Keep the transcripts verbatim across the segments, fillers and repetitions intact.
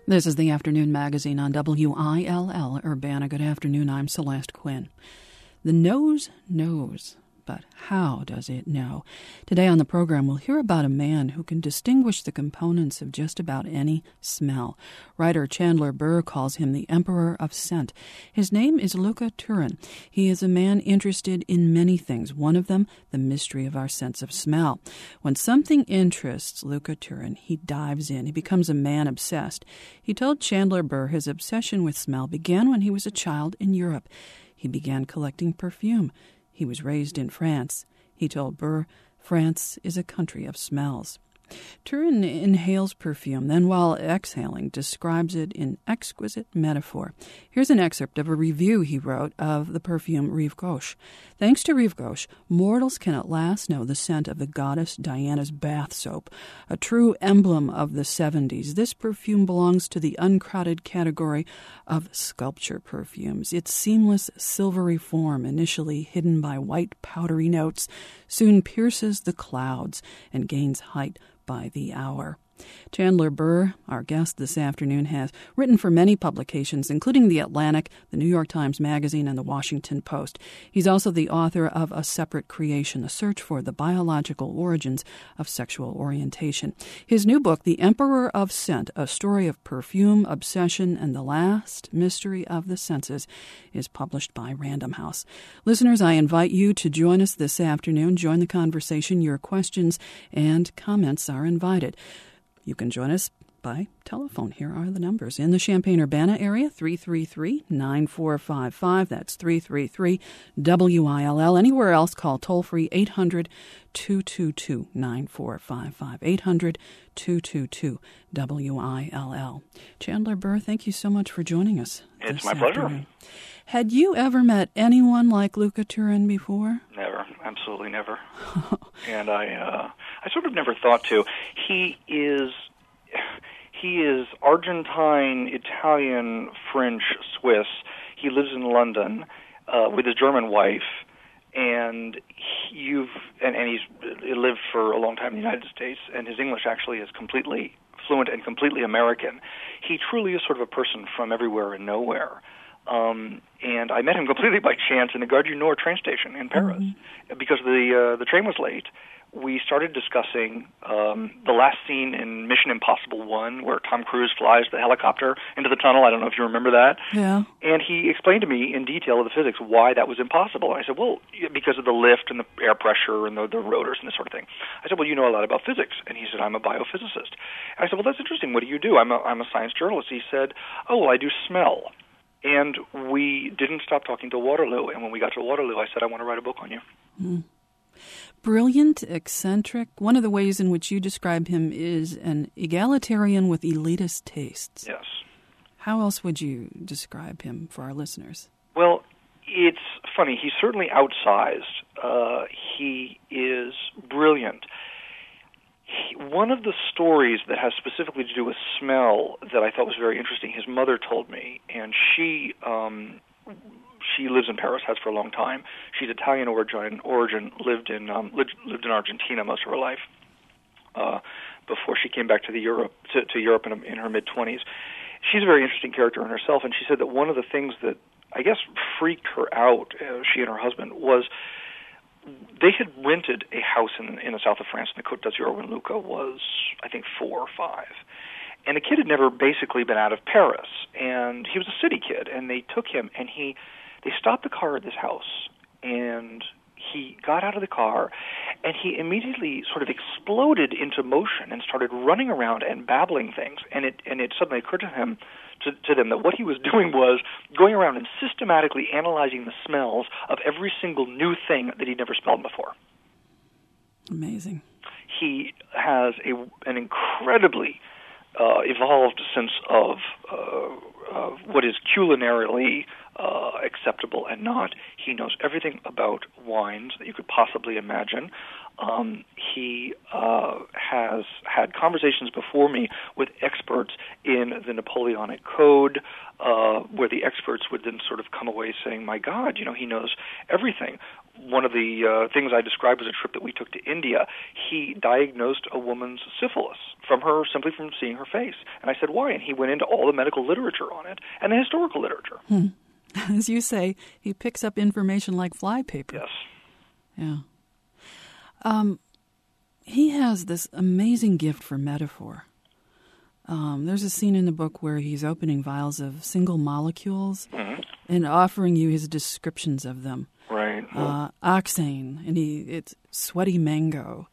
This is the Afternoon Magazine on W I L L Urbana. Good afternoon, I'm Celeste Quinn. The nose knows, but how does it know? Today on the program, we'll hear about a man who can distinguish the components of just about any smell. Writer Chandler Burr calls him the Emperor of Scent. His name is Luca Turin. He is a man interested in many things, one of them the mystery of our sense of smell. When something interests Luca Turin, he dives in. He becomes a man obsessed. He told Chandler Burr his obsession with smell began when he was a child in Europe. He began collecting perfume. He was raised in France. He told Burr, France is a country of smells. Turin inhales perfume, then while exhaling, describes it in exquisite metaphor. Here's an excerpt of a review he wrote of the perfume Rive Gauche. Thanks to Rive Gauche, mortals can at last know the scent of the goddess Diana's bath soap, a true emblem of the seventies. This perfume belongs to the uncrowded category of sculpture perfumes. Its seamless, silvery form, initially hidden by white, powdery notes, soon pierces the clouds and gains height by the hour. Chandler Burr, our guest this afternoon, has written for many publications, including The Atlantic, the New York Times Magazine, and the Washington Post. He's also the author of A Separate Creation, a search for the biological origins of sexual orientation. His new book, The Emperor of Scent, a story of perfume, obsession, and the last mystery of the senses, is published by Random House. Listeners, I invite you to join us this afternoon. Join the conversation. Your questions and comments are invited. You can join us by telephone. Here are the numbers. In the Champaign-Urbana area, three three three, nine four five five. That's three three three W I L L. Anywhere else, call toll-free eight hundred, two two two, nine four five five. eight hundred, two two two, W I L L. Chandler Burr, thank you so much for joining us. It's my pleasure. Afternoon. Had you ever met anyone like Luca Turin before? Never. Absolutely never. and I uh, I sort of never thought to. He is... He is Argentine, Italian, French, Swiss. He lives in London uh, with his German wife, and he, you've and, and he's he lived for a long time in the United States. And his English actually is completely fluent and completely American. He truly is sort of a person from everywhere and nowhere. Um, and I met him completely by chance in the Gare du Nord train station in Paris mm-hmm. because the uh, the train was late. We started discussing um, the last scene in Mission Impossible one where Tom Cruise flies the helicopter into the tunnel. I don't know if you remember that. Yeah. And he explained to me in detail of the physics why that was impossible. And I said, well, because of the lift and the air pressure and the, the rotors and this sort of thing. I said, well, you know a lot about physics. And he said, I'm a biophysicist. And I said, well, that's interesting. What do you do? I'm a, I'm a science journalist. He said, oh, well, I do smell. And we didn't stop talking till Waterloo. And when we got to Waterloo, I said, I want to write a book on you. Mm. Brilliant, eccentric. One of the ways in which you describe him is an egalitarian with elitist tastes. Yes. How else would you describe him for our listeners? Well, it's funny. He's certainly outsized. Uh, he is brilliant. He, one of the stories that has specifically to do with smell that I thought was very interesting, his mother told me, and she... Um, She lives in Paris, has for a long time. She's Italian origin, origin lived in um, lived, lived in Argentina most of her life uh, before she came back to the Europe to, to Europe in, in her mid twenties. She's a very interesting character in herself, and she said that one of the things that I guess freaked her out, uh, she and her husband, was they had rented a house in in the south of France in the Côte d'Azur when Luca was, I think, four or five. And the kid had never basically been out of Paris, and he was a city kid, and they took him, and he, they stopped the car at this house, and he got out of the car, and he immediately sort of exploded into motion and started running around and babbling things, and it and it suddenly occurred to him, to, to them, that what he was doing was going around and systematically analyzing the smells of every single new thing that he'd never smelled before. Amazing. He has a an incredibly Uh, evolved sense of, uh, of what is culinarily uh, acceptable and not. He knows everything about wines that you could possibly imagine. Um, he uh, has had had conversations before me with experts in the Napoleonic Code, uh, where the experts would then sort of come away saying, my God, you know, he knows everything. One of the uh, things I described was a trip that we took to India. He diagnosed a woman's syphilis from her, simply from seeing her face. And I said, why? And he went into all the medical literature on it and the historical literature. Hmm. As you say, he picks up information like flypaper. Yes. Yeah. Um, he has this amazing gift for metaphor. Um, there's a scene in the book where he's opening vials of single molecules mm-hmm. and offering you his descriptions of them. Right. Uh, oxane, and he it's sweaty mango.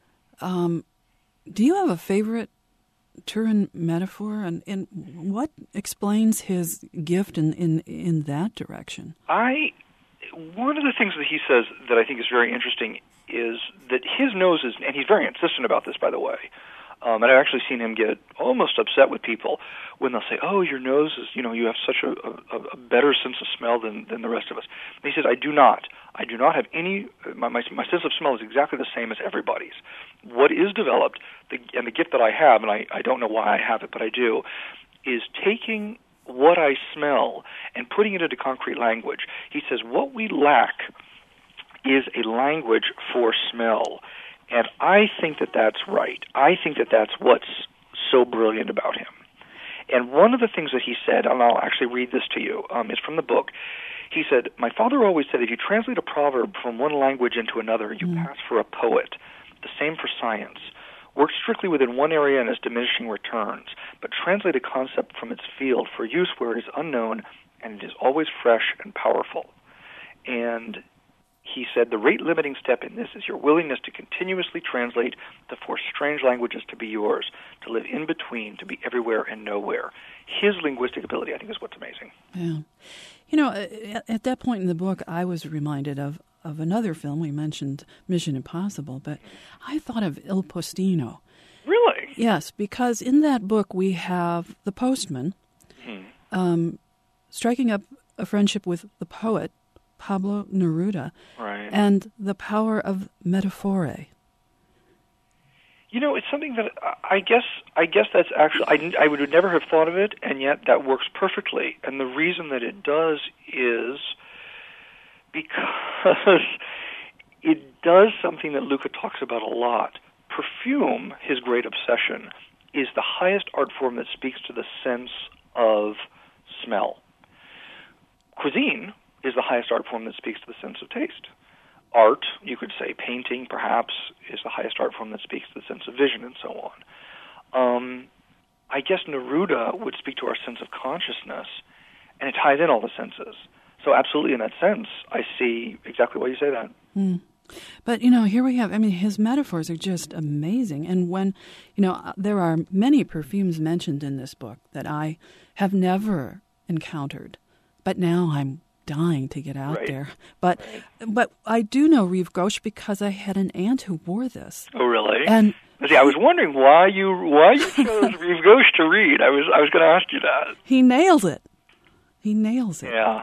Um, do you have a favorite Turin metaphor, and, and what explains his gift in, in, in that direction? I one of the things that he says that I think is very interesting is that his nose is, and he's very insistent about this, by the way. Um, and I've actually seen him get almost upset with people when they'll say, oh, your nose is, you know, you have such a, a, a better sense of smell than, than the rest of us. And he says, I do not. I do not have any, my, my, my sense of smell is exactly the same as everybody's. What is developed, the, and the gift that I have, and I, I don't know why I have it, but I do, is taking what I smell and putting it into concrete language. He says, what we lack is a language for smell. And I think that that's right. I think that that's what's so brilliant about him. And one of the things that he said, and I'll actually read this to you, um, is from the book. He said, my father always said, if you translate a proverb from one language into another, you mm. pass for a poet. The same for science. Work strictly within one area and has diminishing returns, but translate a concept from its field for use where it is unknown and it is always fresh and powerful. And he said, the rate-limiting step in this is your willingness to continuously translate, to force strange languages to be yours, to live in between, to be everywhere and nowhere. His linguistic ability, I think, is what's amazing. Yeah. You know, at that point in the book, I was reminded of, of another film. We mentioned Mission Impossible, but I thought of Il Postino. Really? Yes, because in that book we have the postman mm-hmm. um, striking up a friendship with the poet, Pablo Neruda, right. and the power of metaphore. You know, it's something that I guess I guess that's actually, I, I would never have thought of it, and yet that works perfectly. And the reason that it does is because it does something that Luca talks about a lot. Perfume, his great obsession, is the highest art form that speaks to the sense of smell. Cuisine is the highest art form that speaks to the sense of taste. Art, you could say painting, perhaps, is the highest art form that speaks to the sense of vision, and so on. Um, I guess Neruda would speak to our sense of consciousness, and it ties in all the senses. So absolutely, in that sense, I see exactly why you say that. Mm. But, you know, here we have, I mean, his metaphors are just amazing. And when, you know, there are many perfumes mentioned in this book that I have never encountered, but now I'm dying to get out right. there. But right. but I do know Rive Gauche because I had an aunt who wore this. Oh, really? And see, I was wondering why you why you chose Rive Gauche to read. I was I was going to ask you that. He nails it. He nails it. Yeah.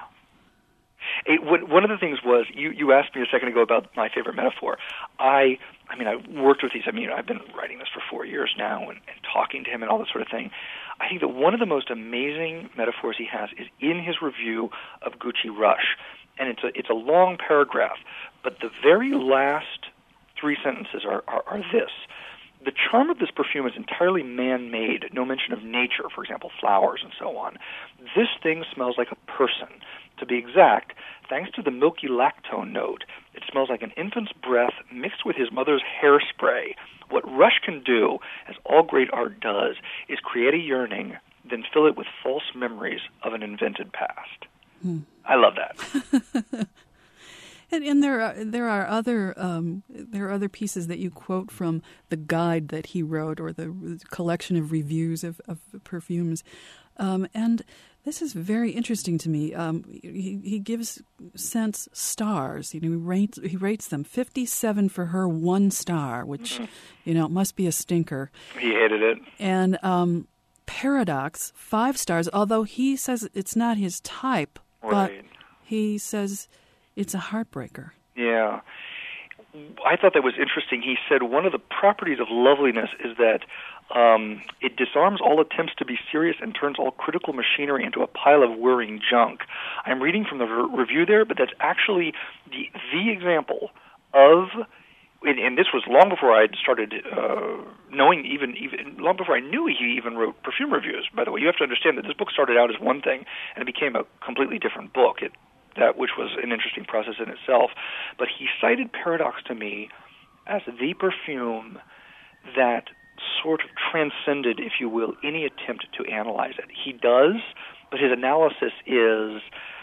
It, one of the things was, you, you asked me a second ago about my favorite metaphor. I I mean, I worked with these, I mean, I've been writing this for four years now and, and talking to him and all that sort of thing. I think that one of the most amazing metaphors he has is in his review of Gucci Rush. And it's a, it's a long paragraph, but the very last three sentences are, are, are this. The charm of this perfume is entirely man-made, no mention of nature, for example, flowers and so on. This thing smells like a person. To be exact, thanks to the milky lactone note, it smells like an infant's breath mixed with his mother's hairspray. What Rush can do, as all great art does, is create a yearning, then fill it with false memories of an invented past. Hmm. I love that. And, and there are there are other um, there are other pieces that you quote from the guide that he wrote, or the collection of reviews of, of perfumes, um, and this is very interesting to me. Um, he, he gives scents stars. You know, he rates he rates them fifty-seven for her, one star, which mm-hmm. you know must be a stinker. He hated it. And um, Paradox, five stars. Although he says it's not his type, right. but he says it's a heartbreaker. Yeah. I thought that was interesting. He said one of the properties of loveliness is that um, it disarms all attempts to be serious and turns all critical machinery into a pile of whirring junk. I'm reading from the re- review there, but that's actually the the example of, and, and this was long before I had started uh, knowing, even even long before I knew he even wrote perfume reviews. By the way, you have to understand that this book started out as one thing, and it became a completely different book. It that which was an interesting process in itself. But he cited Paradox to me as the perfume that sort of transcended, if you will, any attempt to analyze it. He does, but his analysis is,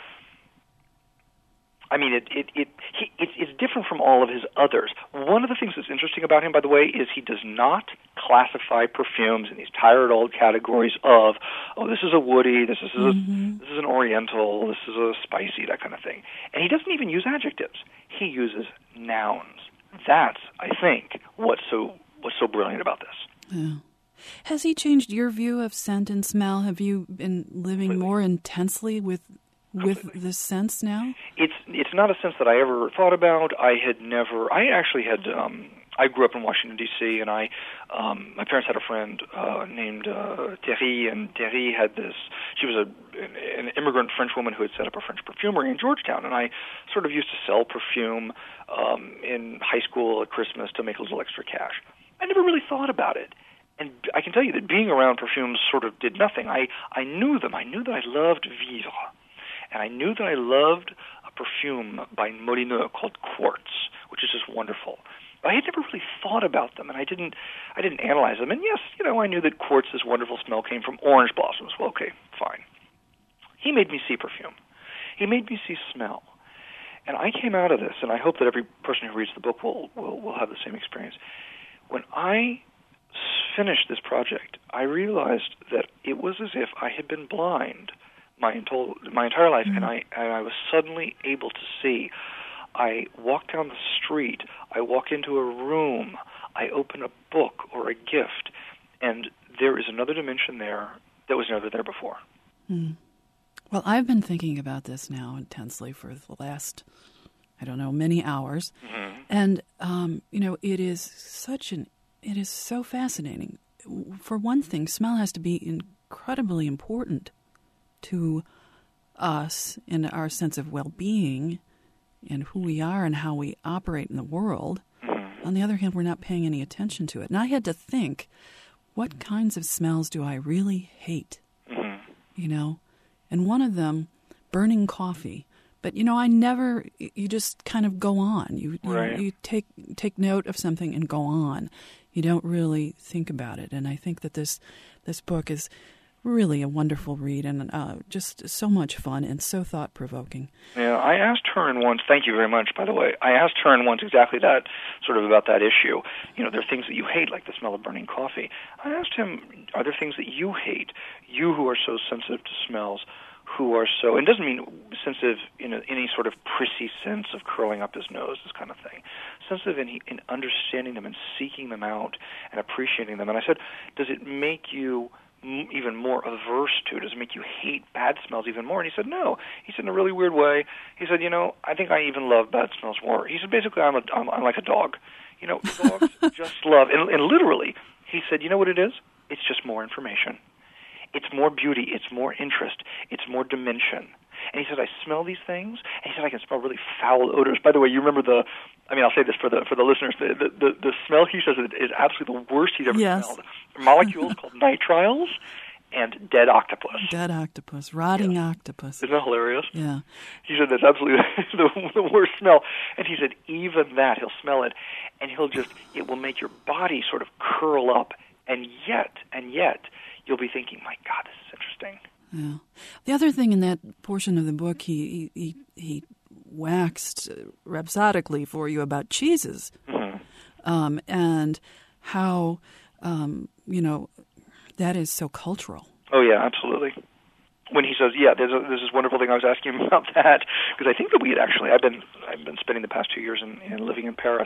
I mean, it, it, it, he, it, it's different from all of his others. One of the things that's interesting about him, by the way, is he does not classify perfumes in these tired old categories of, oh, this is a woody, this is a, mm-hmm. this is an oriental, this is a spicy, that kind of thing. And he doesn't even use adjectives. He uses nouns. That's, I think, what's so what's so brilliant about this. Yeah. Has he changed your view of scent and smell? Have you been living Completely. more intensely with with Completely. this sense now? It's it's not a sense that I ever thought about. I had never. I actually had. Um, I grew up in Washington D C, and I, um, my parents had a friend uh, named uh, Thierry, and Thierry had this. She was a an immigrant French woman who had set up a French perfumery in Georgetown, and I sort of used to sell perfume um, in high school at Christmas to make a little extra cash. I never really thought about it. And I can tell you that being around perfumes sort of did nothing. I, I knew them. I knew that I loved Vivre. And I knew that I loved a perfume by Molineux called Quartz, which is just wonderful. But I had never really thought about them, and I didn't I didn't analyze them. And yes, you know, I knew that Quartz's wonderful smell came from orange blossoms. Well, okay, fine. He made me see perfume. He made me see smell. And I came out of this, and I hope that every person who reads the book will will, will have the same experience. When I finished this project, I realized that it was as if I had been blind my entire my entire life, mm-hmm. and I and I was suddenly able to see. I walk down the street, I walk into a room, I open a book or a gift, and there is another dimension there that was never there before. Mm. Well, I've been thinking about this now intensely for the last, I don't know, many hours, mm-hmm. and um, you know, it is such an It is so fascinating. For one thing, smell has to be incredibly important to us in our sense of well-being and who we are and how we operate in the world. Mm-hmm. On the other hand, we're not paying any attention to it. And I had to think, what kinds of smells do I really hate? Mm-hmm. You know? And one of them, burning coffee. But, you know, I never, you just kind of go on. You, right. you, you take take note of something and go on. You don't really think about it. And I think that this this book is really a wonderful read and uh, just so much fun and so thought-provoking. Yeah, I asked Hearn once, thank you very much, by the way, I asked Hearn once exactly that, sort of about that issue. You know, there are things that you hate, like the smell of burning coffee. I asked him, are there things that you hate, you who are so sensitive to smells, who are so, and it doesn't mean sensitive in a, any sort of prissy sense of curling up his nose, this kind of thing. Sensitive in, in understanding them and seeking them out and appreciating them. And I said, does it make you m- even more averse to, does it make you hate bad smells even more? And he said, no. He said, in a really weird way, he said, you know, I think I even love bad smells more. He said, basically, I'm, a, I'm, I'm like a dog. You know, dogs just love, and, and literally, he said, you know what it is? It's just more information. It's more beauty, it's more interest, it's more dimension. And he said, I smell these things, and he said, I can smell really foul odors. By the way, you remember the, I mean, I'll say this for the for the listeners, the the, the, the smell he says is absolutely the worst he's ever yes. smelled. Molecules called nitriles and dead octopus. Dead octopus, rotting yeah. octopus. Isn't that hilarious? Yeah. He said that's absolutely the, the worst smell. And he said, even that, he'll smell it, and he'll just, it will make your body sort of curl up, and yet, and yet, you'll be thinking, my God, this is interesting. Yeah. The other thing in that portion of the book, he he he waxed rhapsodically for you about cheeses, mm-hmm. um, and how um, you know that is so cultural. Oh yeah, absolutely. When he says, yeah, there's, a, there's this wonderful thing, I was asking him about that because I think that we had actually, I've been I've been spending the past two years in, in living in Paris,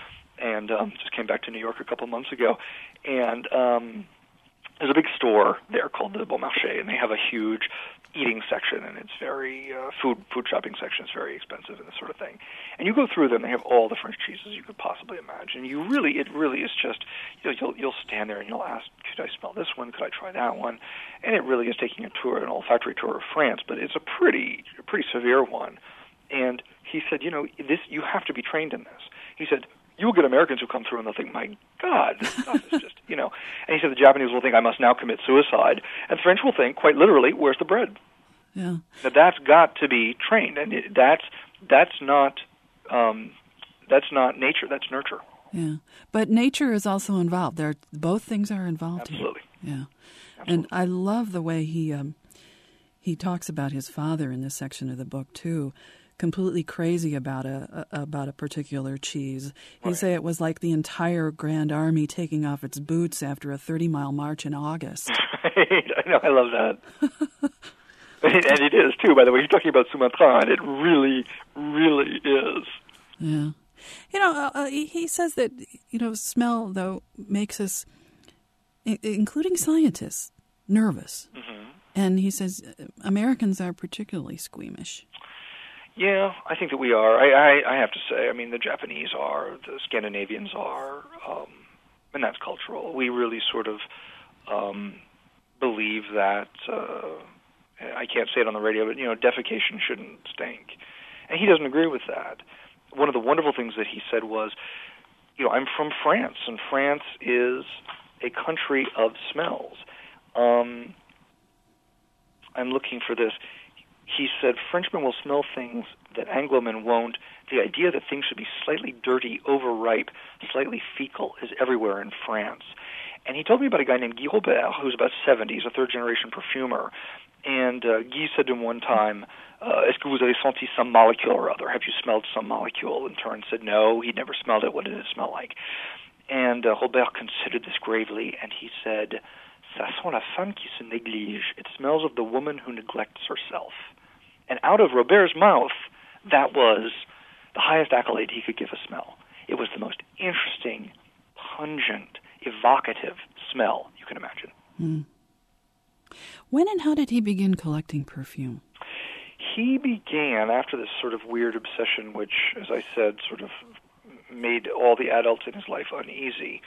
and um, just came back to New York a couple months ago, and. Um, There's a big store there called the Bon Marché, and they have a huge eating section, and it's very uh, food food shopping section is very expensive and this sort of thing. And you go through them; they have all the French cheeses you could possibly imagine. You really, it really is just you know, you'll you'll stand there and you'll ask, could I smell this one? Could I try that one? And it really is taking a tour, an olfactory tour of France, but it's a pretty a pretty severe one. And he said, you know, this you have to be trained in this. He said, you will get Americans who come through and they'll think, my God, this stuff is just, you know. And he said the Japanese will think, I must now commit suicide. And the French will think, quite literally, where's the bread? Yeah. Now, that's got to be trained. And it, that's that's not um, that's not nature, that's nurture. Yeah. But nature is also involved. There, both things are involved Absolutely. here. Yeah. Absolutely. And I love the way he um, he talks about his father in this section of the book, too. Completely crazy about a, a about a particular cheese. He Right. say it was like the entire Grand Army taking off its boots after a thirty-mile march in August. I know, I love that. And it is, too, by the way. He's talking about Sumatra, and it really, really is. Yeah. You know, uh, he says that, you know, smell, though, makes us, I- including scientists, nervous. Mm-hmm. And he says Americans are particularly squeamish. Yeah, I think that we are. I, I, I have to say, I mean, the Japanese are, the Scandinavians are, um, and that's cultural. We really sort of um, believe that, uh, I can't say it on the radio, but, you know, defecation shouldn't stink. And he doesn't agree with that. One of the wonderful things that he said was, you know, I'm from France, and France is a country of smells. Um, I'm looking for this. He said, Frenchmen will smell things that Anglo-men won't. The idea that things should be slightly dirty, overripe, slightly fecal is everywhere in France. And he told me about a guy named Guy Robert, who's about seventy. He's a third-generation perfumer. And uh, Guy said to him one time, uh, est-ce que vous avez senti some molecule or other? Have you smelled some molecule? And Turn said no, he'd never smelled it. What did it smell like? And uh, Robert considered this gravely, and he said, ça sent la femme qui se néglige. It smells of the woman who neglects herself. And out of Robert's mouth, that was the highest accolade he could give a smell. It was the most interesting, pungent, evocative smell you can imagine. Mm. When and how did he begin collecting perfume? He began after this sort of weird obsession, which, as I said, sort of made all the adults in his life uneasy.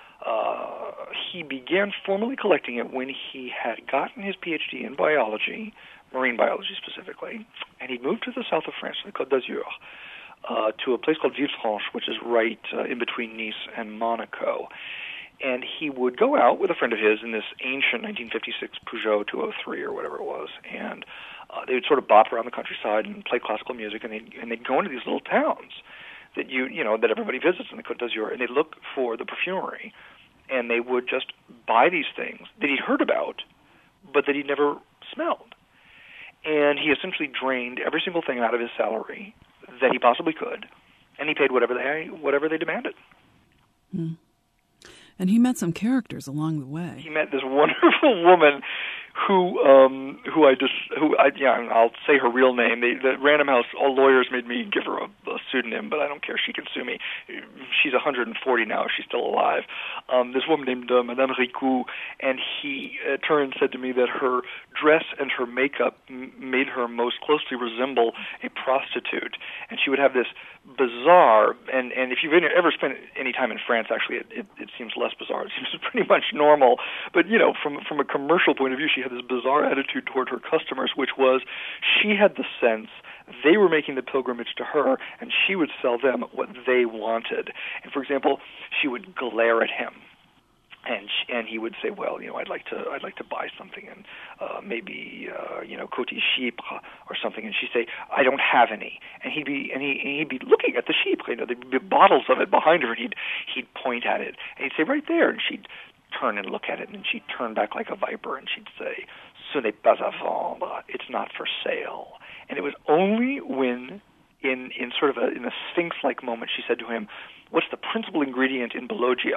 Uh, he began formally collecting it when he had gotten his P H D in biology, marine biology specifically, and he moved to the south of France, the Côte d'Azur, uh, to a place called Villefranche, which is right uh, in between Nice and Monaco. And he would go out with a friend of his in this ancient nineteen fifty-six Peugeot two oh three or whatever it was, and uh, they would sort of bop around the countryside and play classical music, and they'd, and they'd go into these little towns that you you know that everybody visits in the Côte d'Azur, and they'd look for the perfumery, and they would just buy these things that he'd heard about, but that he'd never smelled. And he essentially drained every single thing out of his salary that he possibly could, and he paid whatever they whatever they demanded. Hmm. And he met some characters along the way. He met this wonderful woman who um, who I just who I yeah I'll say her real name. They, the Random House, all lawyers made me give her a, a pseudonym, but I don't care. She can sue me. She's one hundred forty now. She's still alive. Um, this woman named uh, Madame Ricou, and he uh, turned and said to me that her dress and her makeup m- made her most closely resemble a prostitute, and she would have this bizarre and and if you've ever spent any time in France, actually, it, it, it seems less bizarre. It seems pretty much normal. But you know, from from a commercial point of view, she had this bizarre attitude toward her customers, which was she had the sense they were making the pilgrimage to her, and she would sell them what they wanted. And for example, she would glare at him, and she, and he would say, "Well, you know, I'd like to I'd like to buy something, and uh, maybe uh, you know, Côte Chypre or something." And she'd say, "I don't have any." And he'd be and, he, and he'd be looking at the Chypre, you know, there'd be bottles of it behind her, and he'd he'd point at it, and he'd say, "Right there," and she'd turn and look at it, and she'd turn back like a viper, and she'd say, "Ce n'est pas à vendre. It's not for sale." And it was only when, in in sort of a in a sphinx-like moment, she said to him, "What's the principal ingredient in Bologna?"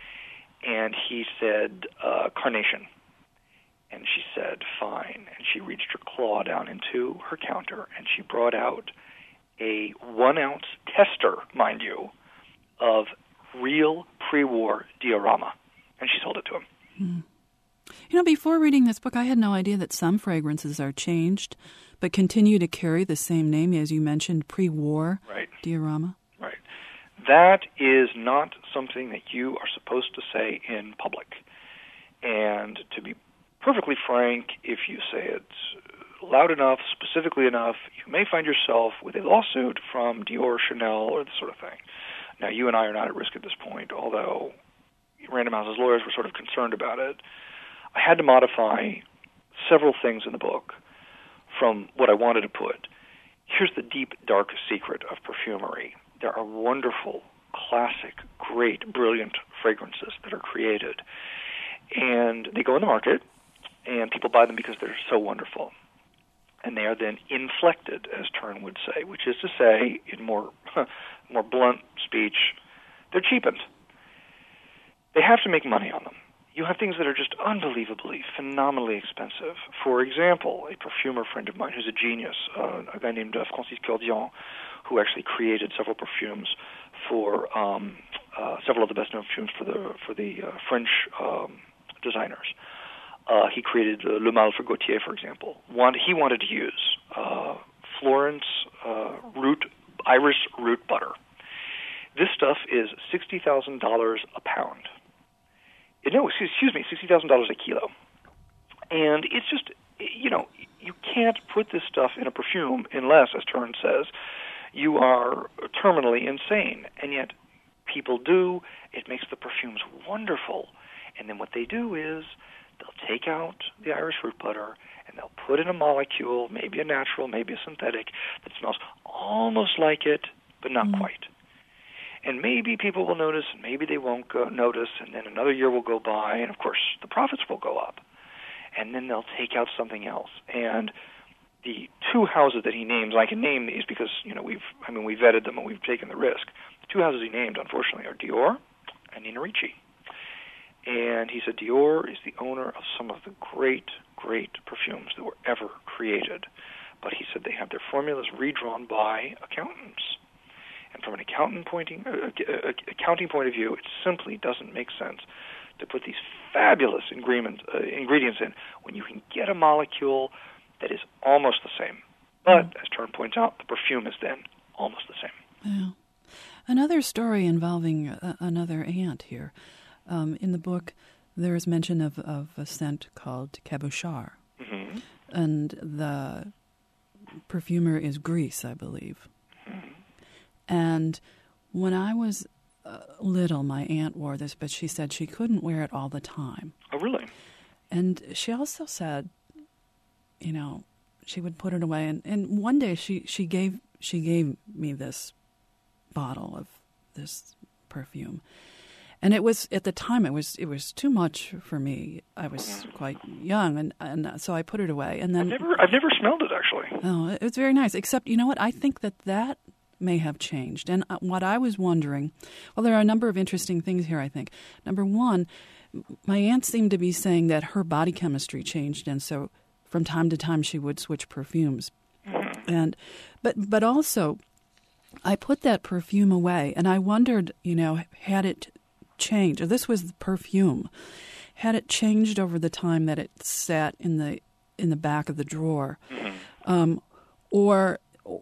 And he said, uh, "Carnation." And she said, "Fine." And she reached her claw down into her counter, and she brought out a one-ounce tester, mind you, of real pre-war diorama. And she sold it to him. Mm. You know, before reading this book, I had no idea that some fragrances are changed but continue to carry the same name, as you mentioned, pre-war right. diorama. Right. That is not something that you are supposed to say in public. And to be perfectly frank, if you say it loud enough, specifically enough, you may find yourself with a lawsuit from Dior, Chanel, or this sort of thing. Now, you and I are not at risk at this point, although Random House's lawyers were sort of concerned about it. I had to modify several things in the book from what I wanted to put. Here's the deep, dark secret of perfumery. There are wonderful, classic, great, brilliant fragrances that are created. And they go in the market, and people buy them because they're so wonderful. And they are then inflected, as Tern would say, which is to say, in more more blunt speech, they're cheapened. They have to make money on them. You have things that are just unbelievably, phenomenally expensive. For example, a perfumer friend of mine who's a genius, uh, a guy named uh, Francis Cordian, who actually created several perfumes for um, uh, several of the best-known perfumes for the for the uh, French um, designers. Uh, he created uh, Le Male for Gaultier, for example. One, he wanted to use uh, Florence uh, root, iris root butter. This stuff is sixty thousand dollars a pound. No, excuse me, sixty thousand dollars a kilo. And it's just, you know, you can't put this stuff in a perfume unless, as Tern says, you are terminally insane. And yet people do. It makes the perfumes wonderful. And then what they do is they'll take out the iris root butter and they'll put in a molecule, maybe a natural, maybe a synthetic, that smells almost like it, but not mm. quite. And maybe people will notice, and maybe they won't go notice, and then another year will go by, and of course the profits will go up. And then they'll take out something else. And the two houses that he names, I can name these because, you know, we've, I mean, we vetted them and we've taken the risk. The two houses he named, unfortunately, are Dior and Nina Ricci. And he said Dior is the owner of some of the great, great perfumes that were ever created. But he said they have their formulas redrawn by accountants. And from an accountant pointing, uh, uh, accounting point of view, it simply doesn't make sense to put these fabulous ingredient, uh, ingredients in when you can get a molecule that is almost the same. But, mm. as Tern points out, the perfume is then almost the same. Yeah. Another story involving uh, another aunt here. Um, in the book, there is mention of, of a scent called Cabochard. Mm-hmm. And the perfumer is Greece, I believe. Mm-hmm. And when I was uh, little, my aunt wore this, but she said she couldn't wear it all the time. Oh, really? And she also said, you know, she would put it away. And, and one day she, she gave she gave me this bottle of this perfume. And it was, at the time, it was it was too much for me. I was quite young, and, and so I put it away. And then I've never, I've never smelled it, actually. Oh, it's very nice. Except, you know what? I think that that may have changed. And what I was wondering, well, there are a number of interesting things here, I think. Number one, my aunt seemed to be saying that her body chemistry changed, and so from time to time she would switch perfumes. Mm-hmm. And but but also, I put that perfume away, and I wondered, you know, had it changed? Or this was the perfume. Had it changed over the time that it sat in the in the back of the drawer, mm-hmm. um, or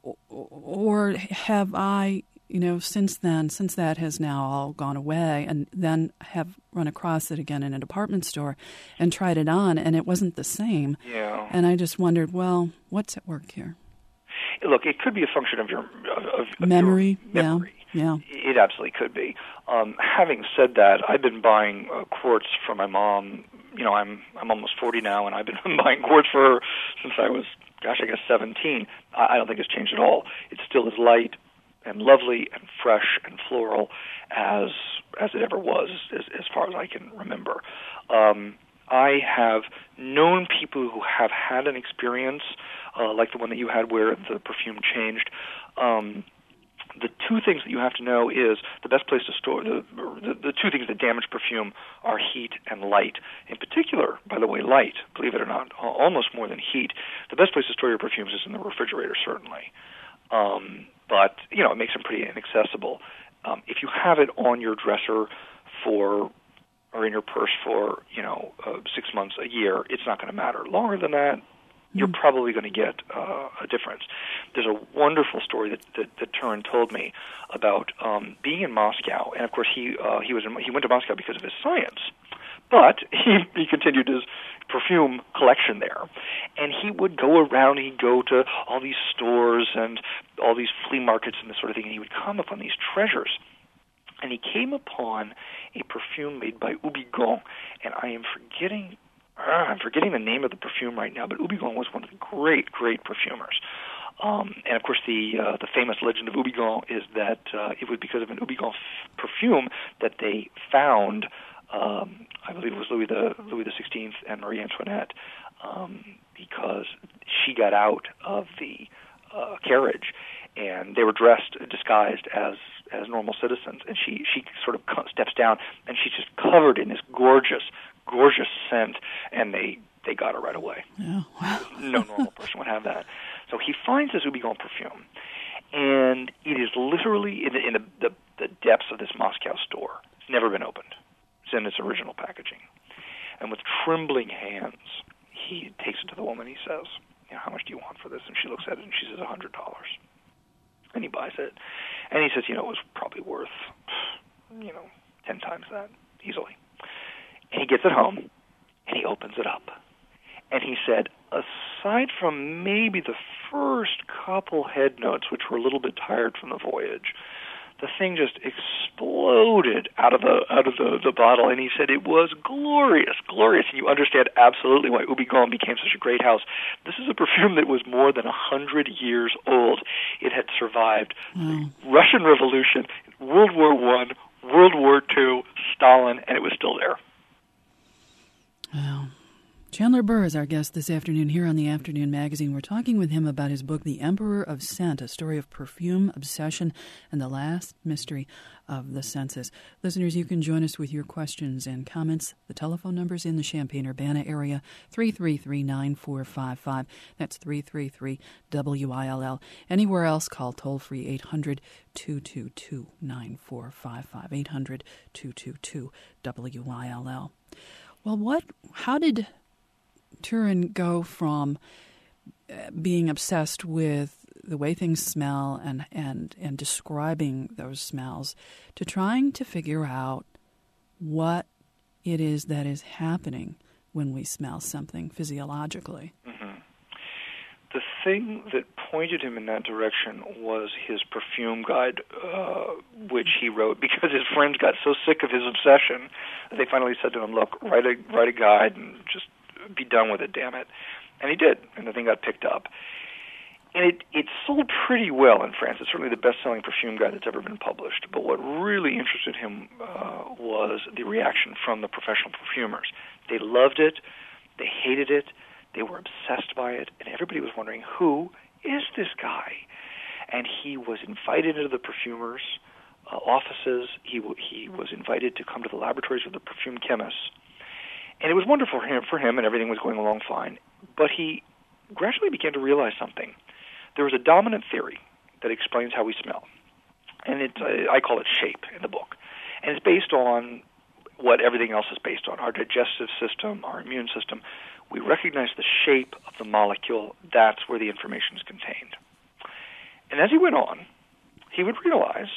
or have I, you know, since then, since that has now all gone away, and then have run across it again in a department store and tried it on, and it wasn't the same. Yeah. And I just wondered, well, what's at work here? Look, it could be a function of your of, of memory. Your memory. Yeah, yeah. It absolutely could be. Um, having said that, I've been buying uh, quartz for my mom. You know, I'm I'm almost forty now, and I've been buying quartz for her since I was, gosh, I guess seventeen. I, I don't think it's changed at all. It's still as light and lovely and fresh and floral as as it ever was, as, as far as I can remember. Um, I have known people who have had an experience uh, like the one that you had where the perfume changed. Um, the two things that you have to know is the best place to store, the, the, the two things that damage perfume are heat and light. In particular, by the way, light, believe it or not, almost more than heat. The best place to store your perfumes is in the refrigerator, certainly. Um, but, you know, it makes them pretty inaccessible. Um, if you have it on your dresser for are in your purse for, you know, uh, six months, a year, it's not going to matter. Longer than that, you're probably going to get uh, a difference. There's a wonderful story that, that, that Turin told me about um, being in Moscow, and of course he uh, he was in, he went to Moscow because of his science, but he, he continued his perfume collection there, and he would go around. He'd go to all these stores and all these flea markets and this sort of thing, and he would come upon these treasures. And he came upon a perfume made by Houbigant, and I am forgetting. Uh, I'm forgetting the name of the perfume right now, but Houbigant was one of the great, great perfumers. Um, and of course, the uh, the famous legend of Houbigant is that uh, it was because of an Houbigant f- perfume that they found. Um, I believe it was Louis the Louis the Sixteenth and Marie Antoinette, um, because she got out of the uh, carriage, and they were dressed, disguised as as normal citizens, and she she sort of steps down, and she's just covered in this gorgeous. gorgeous scent, and they, they got her right away. Yeah. No normal person would have that. So he finds this Houbigant perfume, and it is literally in, the, in the, the, the depths of this Moscow store. It's never been opened. It's in its original packaging. And with trembling hands, he takes it to the woman. He says, you know, how much do you want for this? And she looks at it, and she says, one hundred dollars. And he buys it. And he says, you know, it was probably worth, you know, ten times that, easily. And he gets it home, and he opens it up. And he said, aside from maybe the first couple head notes, which were a little bit tired from the voyage, the thing just exploded out of the out of the, the bottle. And he said it was glorious, glorious. And you understand absolutely why Houbigant became such a great house. This is a perfume that was more than one hundred years old. It had survived mm. the Russian Revolution, World War One, World War Two, Stalin, and it was still there. Well, Chandler Burr is our guest this afternoon here on the Afternoon Magazine. We're talking with him about his book, The Emperor of Scent, a story of perfume, obsession, and the last mystery of the senses. Listeners, you can join us with your questions and comments. The telephone number's in the Champaign-Urbana area, three three three, nine four five five. That's three three three W I L L. Anywhere else, call toll-free eight hundred, two two two, nine four five five, eight hundred, two two two, W I L L. Well, what? How did Turin go from being obsessed with the way things smell and, and, and describing those smells to trying to figure out what it is that is happening when we smell something physiologically? Mm-hmm. The thing that pointed him in that direction was his perfume guide, uh, which he wrote because his friends got so sick of his obsession that they finally said to him, look, write a write a guide and just be done with it, damn it. And he did, and the thing got picked up. And it, it sold pretty well in France. It's certainly the best-selling perfume guide that's ever been published. But what really interested him uh, was the reaction from the professional perfumers. They loved it. They hated it. They were obsessed by it. And everybody was wondering, who is this guy? And he was invited into the perfumers' uh, offices. He, w- he was invited to come to the laboratories of the perfume chemists. And it was wonderful for him, for him, and everything was going along fine. But he gradually began to realize something. There was a dominant theory that explains how we smell, and it, uh, I call it shape in the book. And it's based on what everything else is based on, our digestive system, our immune system. We recognize the shape of the molecule. That's where the information is contained. And as he went on, he would realize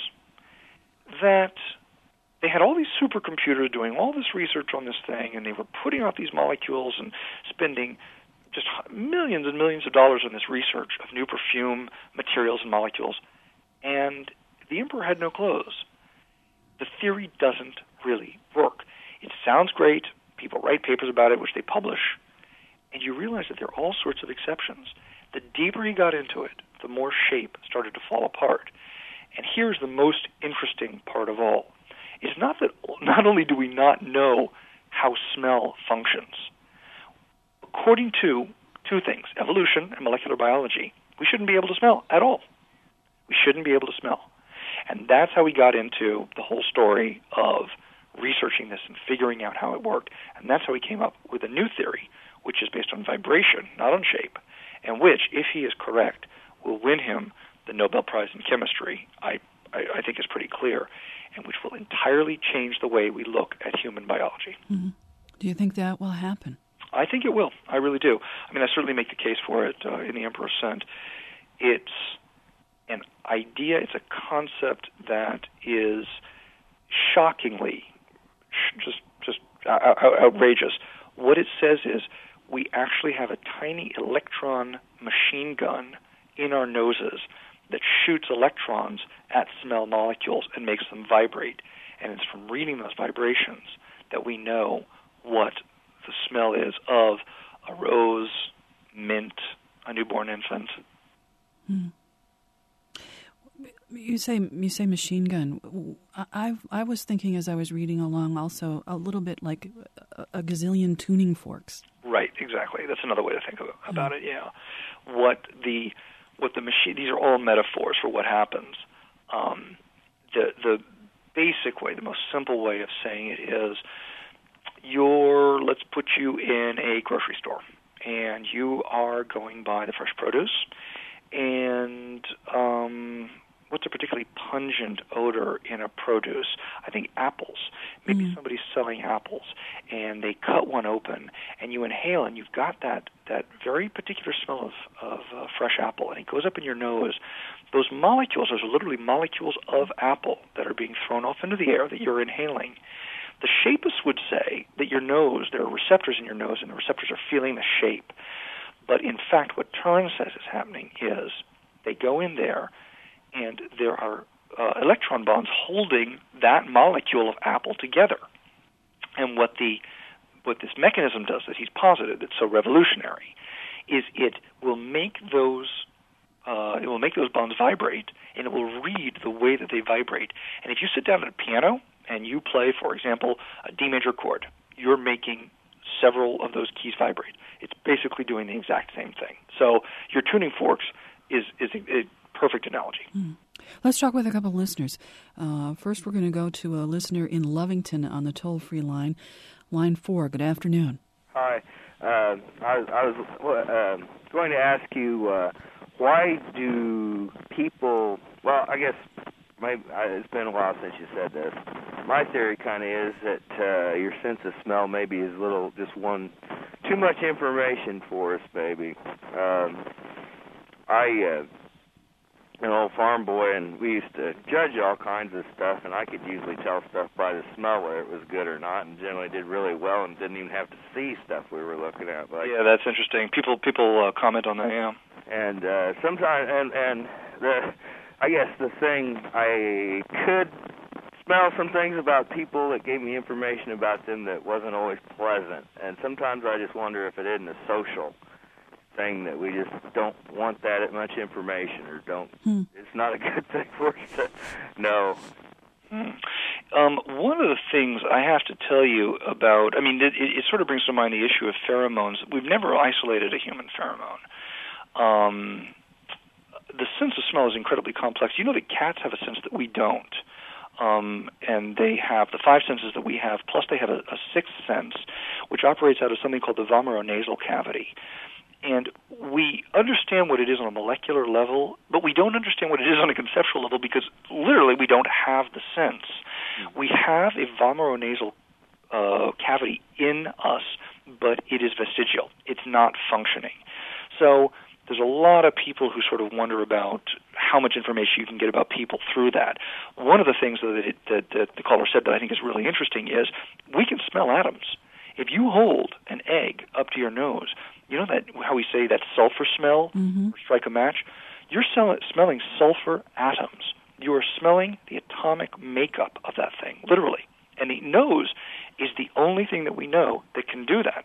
that they had all these supercomputers doing all this research on this thing, and they were putting out these molecules and spending just millions and millions of dollars on this research of new perfume materials and molecules. And the emperor had no clothes. The theory doesn't really work. It sounds great. People write papers about it, which they publish. And you realize that there are all sorts of exceptions. The deeper he got into it, the more shape started to fall apart. And here's the most interesting part of all. It's not that not only do we not know how smell functions, according to two things, evolution and molecular biology, we shouldn't be able to smell at all. We shouldn't be able to smell. And that's how we got into the whole story of researching this and figuring out how it worked. And that's how he came up with a new theory, which is based on vibration, not on shape, and which, if he is correct, will win him the Nobel Prize in Chemistry. I, I, I think is pretty clear. and which will entirely change the way we look at human biology. Mm-hmm. Do you think that will happen? I think it will. I really do. I mean, I certainly make the case for it uh, in The Emperor's Scent. It's an idea, it's a concept that is shockingly just just out- out- outrageous. What it says is we actually have a tiny electron machine gun in our noses that shoots electrons at smell molecules and makes them vibrate. And it's from reading those vibrations that we know what the smell is of a rose, mint, a newborn infant. Hmm. You say you say machine gun. I I was thinking as I was reading along also a little bit like a, a gazillion tuning forks. Right, exactly. That's another way to think about it. Yeah, what the what the machine. These are all metaphors for what happens. Um, the the basic way, the most simple way of saying it is, you're let's put you in a grocery store, and you are going by the fresh produce, and um, what's a particularly pungent odor in a produce? I think apples. Maybe mm. somebody's selling apples, and they cut one open, and you inhale, and you've got that, that very particular smell of, of uh, fresh apple, and it goes up in your nose. Those molecules, those are literally molecules of apple that are being thrown off into the air that you're inhaling. The shapists would say that your nose, there are receptors in your nose, and the receptors are feeling the shape. But in fact, what Turing says is happening is they go in there, and there are uh, electron bonds holding that molecule of apple together. And what the what this mechanism does that he's posited that's so revolutionary is it will make those uh, it will make those bonds vibrate, and it will read the way that they vibrate. And if you sit down at a piano and you play, for example, a D major chord, you're making several of those keys vibrate. It's basically doing the exact same thing. So your tuning forks is is a, a perfect analogy. Mm. Let's talk with a couple of listeners. Uh, first, we're going to go to a listener in Lovington on the toll-free line, line four. Good afternoon. Hi. Uh, I, I was uh, going to ask you, uh, why do people, well, I guess maybe, it's been a while since you said this. My theory kind of is that uh, your sense of smell maybe is a little, just one, too much information for us, maybe. Um, I... Uh, an old farm boy, and we used to judge all kinds of stuff, and I could usually tell stuff by the smell whether it was good or not, and generally did really well and didn't even have to see stuff we were looking at. Like, yeah, that's interesting. People people uh, comment on that, yeah. And uh, sometimes, and, and the, I guess the thing, I could smell some things about people that gave me information about them that wasn't always pleasant, and sometimes I just wonder if it isn't a social thing that we just don't want that much information, or don't. Hmm. It's not a good thing for us to know. Hmm. Um, one of the things I have to tell you about, I mean, it, it sort of brings to mind the issue of pheromones. We've never isolated a human pheromone. Um, the sense of smell is incredibly complex. You know that cats have a sense that we don't. Um, and they have the five senses that we have, plus they have a, a sixth sense, which operates out of something called the vomeronasal cavity. And we understand what it is on a molecular level, but we don't understand what it is on a conceptual level because literally we don't have the sense. Mm-hmm. We have a vomeronasal uh, cavity in us, but it is vestigial. It's not functioning. So there's a lot of people who sort of wonder about how much information you can get about people through that. One of the things that, it, that, that the caller said that I think is really interesting is we can smell atoms. If you hold an egg up to your nose, you know that how we say that sulfur smell, mm-hmm. or strike a match? You're sell- smelling sulfur atoms. You are smelling the atomic makeup of that thing, literally. And the nose is the only thing that we know that can do that.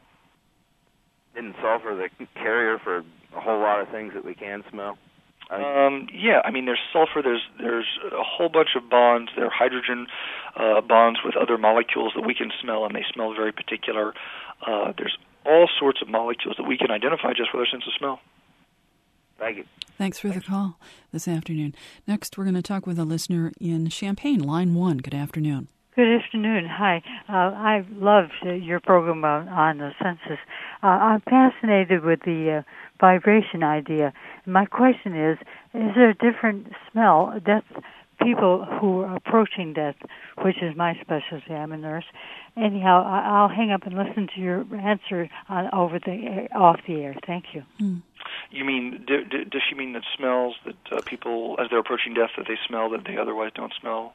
Isn't sulfur the carrier for a whole lot of things that we can smell? Um, yeah, I mean, there's sulfur, there's there's a whole bunch of bonds. There are hydrogen uh, bonds with other molecules that we can smell, and they smell very particular. Uh, there's all sorts of molecules that we can identify just with our sense of smell. Thank you. Thanks for Thanks. the call this afternoon. Next, we're going to talk with a listener in Champaign, line one. Good afternoon. Good afternoon. Hi. Uh, I loved uh, your program on, on the senses. Uh, I'm fascinated with the uh, vibration idea. My question is, is there a different smell that's people who are approaching death, which is my specialty. I'm a nurse. Anyhow, I'll hang up and listen to your answer on, over the air, off the air. Thank you. Hmm. You mean, do, do, does she mean that smells that uh, people, as they're approaching death, that they smell that they otherwise don't smell?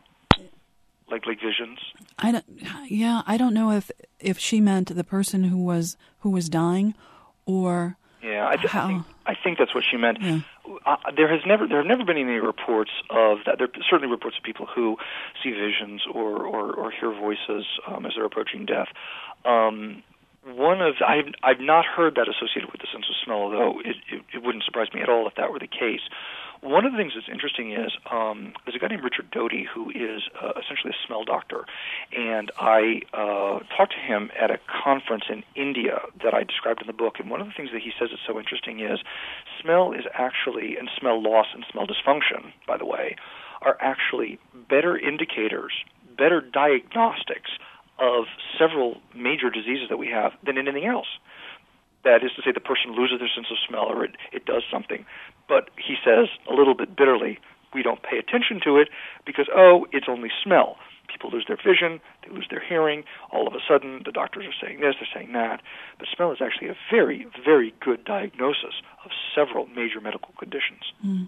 Like like visions? I don't, yeah, I don't know if if she meant the person who was who was dying, or yeah, I, th- how. I, think, I think that's what she meant. Yeah. Uh, there has never there have never been any reports of that. There are certainly reports of people who see visions or or, or hear voices um, as they're approaching death. Um, one of I've I've not heard that associated with the sense of smell, although it, it, it wouldn't surprise me at all if that were the case. One of the things that's interesting is um, there's a guy named Richard Doty who is uh, essentially a smell doctor, and I uh, talked to him at a conference in India that I described in the book, and one of the things that he says is so interesting is smell is actually, and smell loss and smell dysfunction, by the way, are actually better indicators, better diagnostics of several major diseases that we have than anything else. That is to say, the person loses their sense of smell or it, it does something. But he says, a little bit bitterly, we don't pay attention to it because, oh, it's only smell. People lose their vision, they lose their hearing. All of a sudden, the doctors are saying this, they're saying that. But smell is actually a very, very good diagnosis of several major medical conditions. Mm.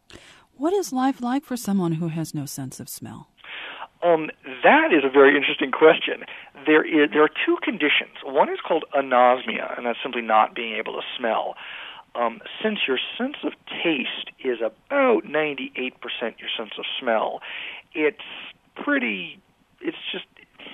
What is life like for someone who has no sense of smell? Um, that is a very interesting question. There is there are two conditions. One is called anosmia, and that's simply not being able to smell. Um, since your sense of taste is about ninety-eight percent your sense of smell, it's pretty, it's just,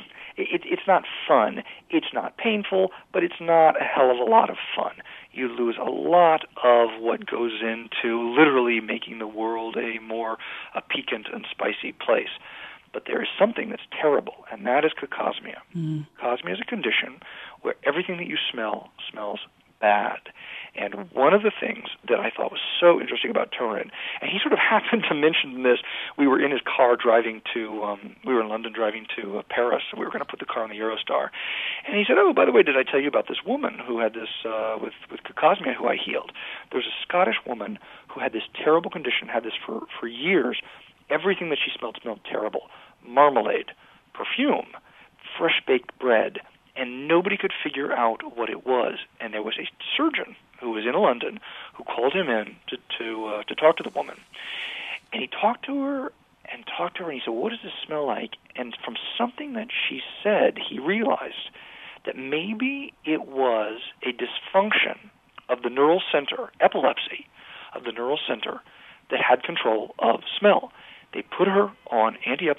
it, it's not fun. It's not painful, but it's not a hell of a lot of fun. You lose a lot of what goes into literally making the world a more a piquant and spicy place. But there is something that's terrible, and that is cachosmia. Mm. Cachosmia is a condition where everything that you smell smells bad. And one of the things that I thought was so interesting about Turin, and he sort of happened to mention this, we were in his car driving to, um, we were in London driving to uh, Paris, and we were going to put the car on the Eurostar. And he said, oh, by the way, did I tell you about this woman who had this, uh, with, with cachosmia, who I healed? There was a Scottish woman who had this terrible condition, had this for, for years. Everything that she smelled smelled terrible. Marmalade, perfume, fresh-baked bread, and nobody could figure out what it was. And there was a surgeon who was in London who called him in to to, uh, to talk to the woman. And he talked to her and talked to her, and he said, what does this smell like? And from something that she said, he realized that maybe it was a dysfunction of the neural center, epilepsy, of the neural center that had control of smell. They put her on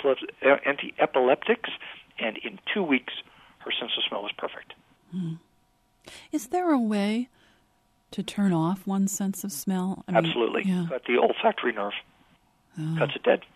anti-epileptics, and in two weeks, her sense of smell was perfect. Hmm. Is there a way to turn off one's sense of smell? I Absolutely. Mean, yeah. Cut the olfactory nerve. Oh. Cuts it dead.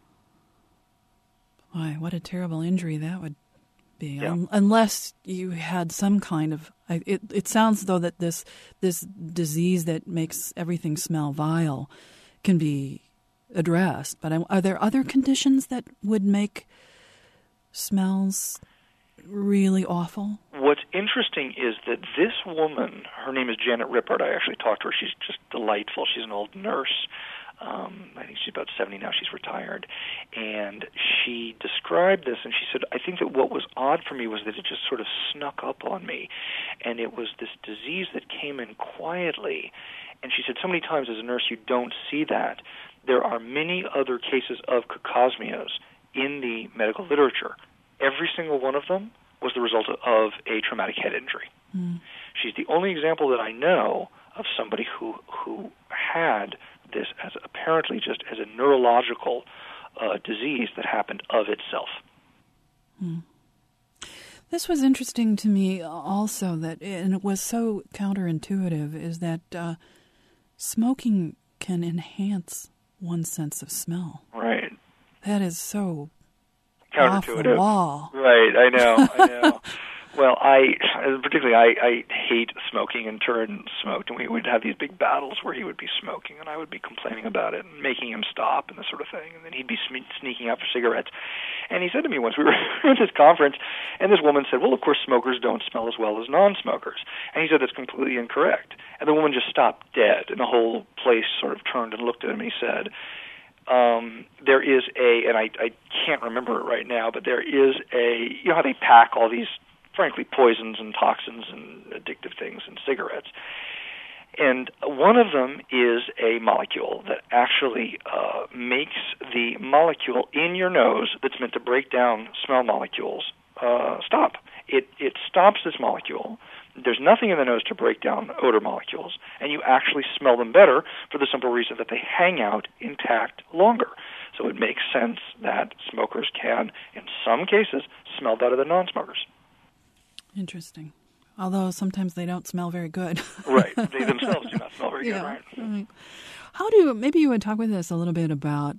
Why, what a terrible injury that would be. Yeah. Un- unless you had some kind of... It, it sounds, though, that this this disease that makes everything smell vile can be addressed, but are there other conditions that would make smells really awful? What's interesting is that this woman, her name is Janet Rippert. I actually talked to her. She's just delightful. She's an old nurse. Um, I think she's about seventy now. She's retired. And she described this, and she said, I think that what was odd for me was that it just sort of snuck up on me, and it was this disease that came in quietly. And she said, so many times as a nurse you don't see that. There are many other cases of cachosmias in the medical literature. Every single one of them was the result of a traumatic head injury. Mm. She's the only example that I know of somebody who who had this as apparently just as a neurological uh, disease that happened of itself. Mm. This was interesting to me also, that, and it was so counterintuitive, is that uh, smoking can enhance one's sense of smell. Right. That is so counterintuitive. Off the wall. Right, I know, I know. Well, I, particularly, I, I hate smoking, and Turin smoked, and we would have these big battles where he would be smoking, and I would be complaining about it and making him stop and this sort of thing, and then he'd be sneaking out for cigarettes. And he said to me once, we were at this conference, and this woman said, well, of course, smokers don't smell as well as non-smokers. And he said, that's completely incorrect. And the woman just stopped dead, and the whole place sort of turned and looked at him, and he said, um, there is a, and I, I can't remember it right now, but there is a, you know how they pack all these, frankly, poisons and toxins and addictive things in cigarettes. And one of them is a molecule that actually uh, makes the molecule in your nose that's meant to break down smell molecules uh, stop. It it stops this molecule. There's nothing in the nose to break down odor molecules, and you actually smell them better for the simple reason that they hang out intact longer. So it makes sense that smokers can, in some cases, smell better than non-smokers. Interesting. Although sometimes they don't smell very good. Right. They themselves do not smell very yeah. good, right? right? How do, maybe you would talk with us a little bit about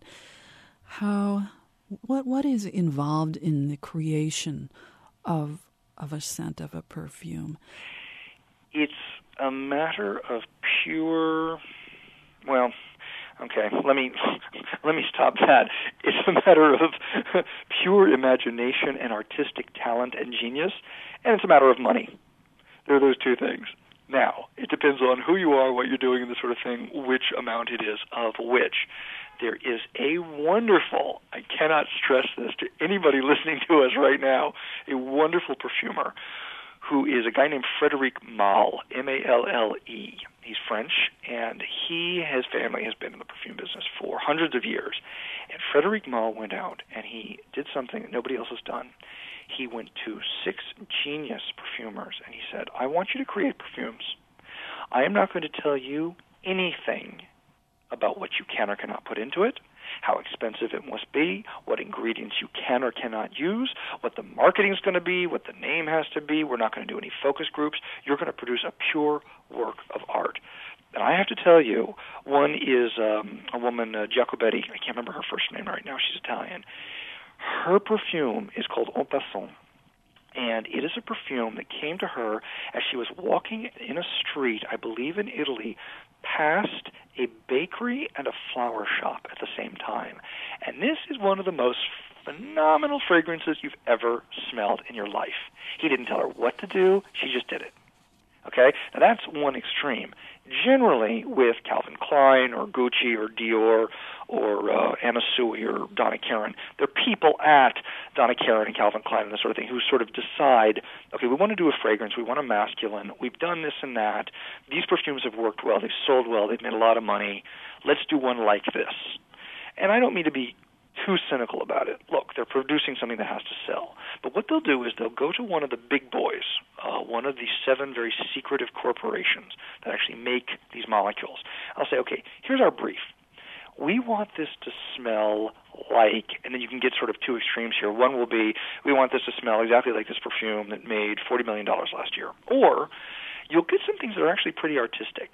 how, what what is involved in the creation of of a scent, of a perfume? It's a matter of pure, well, okay, let me let me stop that. It's a matter of pure imagination and artistic talent and genius, and it's a matter of money. There are those two things. Now, it depends on who you are, what you're doing, and this sort of thing, which amount it is of which. There is a wonderful, I cannot stress this to anybody listening to us right now, a wonderful perfumer who is a guy named Frederic Malle, M A L L E. He's French, and he, his family has been in the perfume business for hundreds of years. And Frederic Malle went out, and he did something that nobody else has done. He went to six genius perfumers, and he said, I want you to create perfumes. I am not going to tell you anything about what you can or cannot put into it, how expensive it must be, what ingredients you can or cannot use, what the marketing is going to be, what the name has to be. We're not going to do any focus groups. You're going to produce a pure work of art. And I have to tell you, one is um, a woman, uh, Giacobetti. I can't remember her first name right now. She's Italian. Her perfume is called En Passant, and it is a perfume that came to her as she was walking in a street, I believe in Italy, past a bakery and a flower shop at the same time. And this is one of the most phenomenal fragrances you've ever smelled in your life. He didn't tell her what to do, she just did it. Okay? Now that's one extreme. Generally, with Calvin Klein or Gucci or Dior or uh, Anna Sui or Donna Karan, there are people at Donna Karan and Calvin Klein and this sort of thing who sort of decide, okay, we want to do a fragrance, we want a masculine, we've done this and that, these perfumes have worked well, they've sold well, they've made a lot of money, let's do one like this. And I don't mean to be too cynical about it. Look, they're producing something that has to sell. But what they'll do is they'll go to one of the big boys, uh, one of the seven very secretive corporations that actually make these molecules. I'll say, okay, here's our brief. We want this to smell like, and then you can get sort of two extremes here. One will be, we want this to smell exactly like this perfume that made forty million dollars last year. Or you'll get some things that are actually pretty artistic.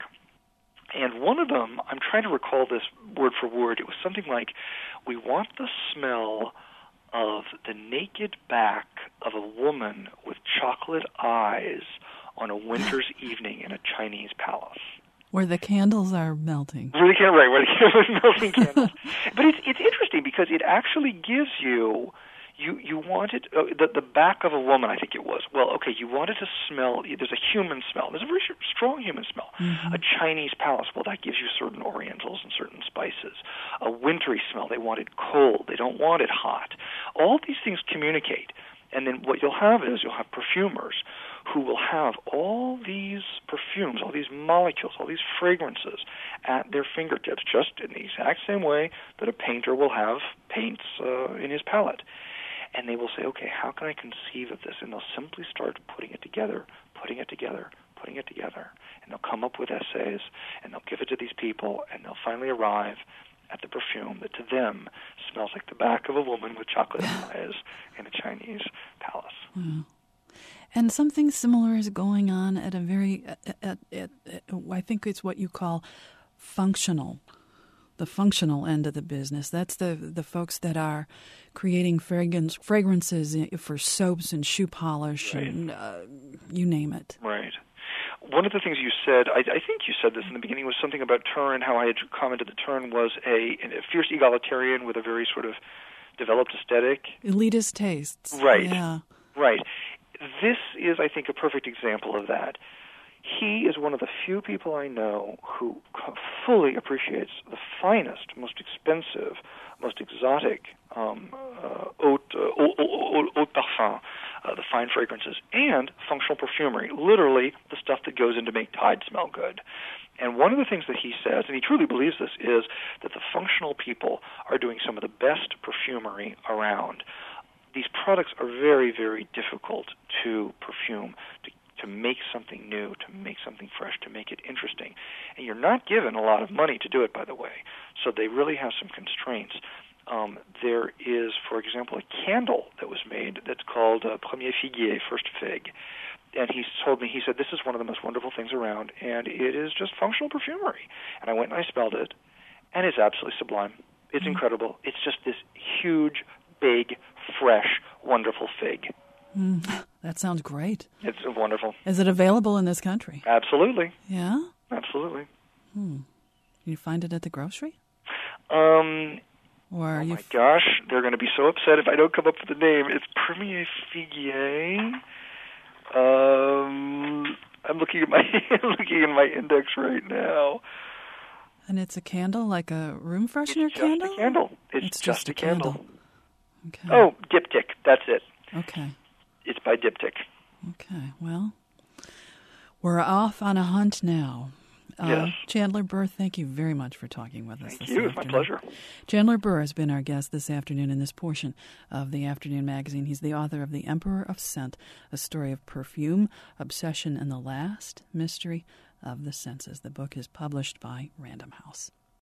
And one of them, I'm trying to recall this word for word, it was something like, we want the smell of the naked back of a woman with chocolate eyes on a winter's evening in a Chinese palace. Where the candles are melting. Where the candles, right, where the candles are melting candles. But it's it's interesting because it actually gives you, you you want it, uh, the, the back of a woman, I think it was. Well, okay, you want it to smell, there's a human smell. There's a very strong human smell. Mm-hmm. A Chinese palace, well, that gives you certain orientals and certain spices. A wintry smell, they want it cold. They don't want it hot. All these things communicate. And then what you'll have is you'll have perfumers who will have all these perfumes, all these molecules, all these fragrances at their fingertips, just in the exact same way that a painter will have paints uh, in his palette. And they will say, okay, how can I conceive of this? And they'll simply start putting it together, putting it together, putting it together. And they'll come up with essays, and they'll give it to these people, and they'll finally arrive at the perfume that to them smells like the back of a woman with chocolate eyes in a Chinese palace. Wow. And something similar is going on at a very, at, at, at, at, I think it's what you call functional, the functional end of the business. That's the, the folks that are creating fragrance, fragrances for soaps and shoe polish right. and uh, you name it. Right. One of the things you said, I, I think you said this in the beginning, was something about Turin, how I had commented that Turin was a, a fierce egalitarian with a very sort of developed aesthetic. Elitist tastes. Right. Yeah. Right. This is, I think, a perfect example of that. He is one of the few people I know who fully appreciates the finest, most expensive, most exotic um, uh, haute, uh, haute, haute parfum, uh, the fine fragrances, and functional perfumery, literally the stuff that goes in to make Tide smell good. And one of the things that he says, and he truly believes this, is that the functional people are doing some of the best perfumery around. These products are very, very difficult to perfume, to to make something new, to make something fresh, to make it interesting. And you're not given a lot of money to do it, by the way. So they really have some constraints. Um, there is, for example, a candle that was made that's called uh, Premier Figuier, First Fig. And he told me, he said, this is one of the most wonderful things around, and it is just functional perfumery. And I went and I smelled it, and it's absolutely sublime. It's mm. incredible. It's just this huge, big, fresh, wonderful fig. Mm, that sounds great. It's wonderful. Is it available in this country? Absolutely. Yeah? Absolutely. Hmm. You find it at the grocery? Um, or oh, you my f- gosh. They're going to be so upset if I don't come up with the name. It's Premier Figuier. Um, I'm looking at my I'm looking at my index right now. And it's a candle, like a room freshener it's candle? Just a candle. It's, it's just, just a candle. candle. Okay. Oh, Diptyque. That's it. Okay. It's by Diptyque. Okay. Well, we're off on a hunt now. Uh, yes. Chandler Burr, thank you very much for talking with us thank this you. afternoon. It's my pleasure. Chandler Burr has been our guest this afternoon in this portion of the Afternoon Magazine. He's the author of The Emperor of Scent, a story of perfume, obsession, and the last mystery of the senses. The book is published by Random House.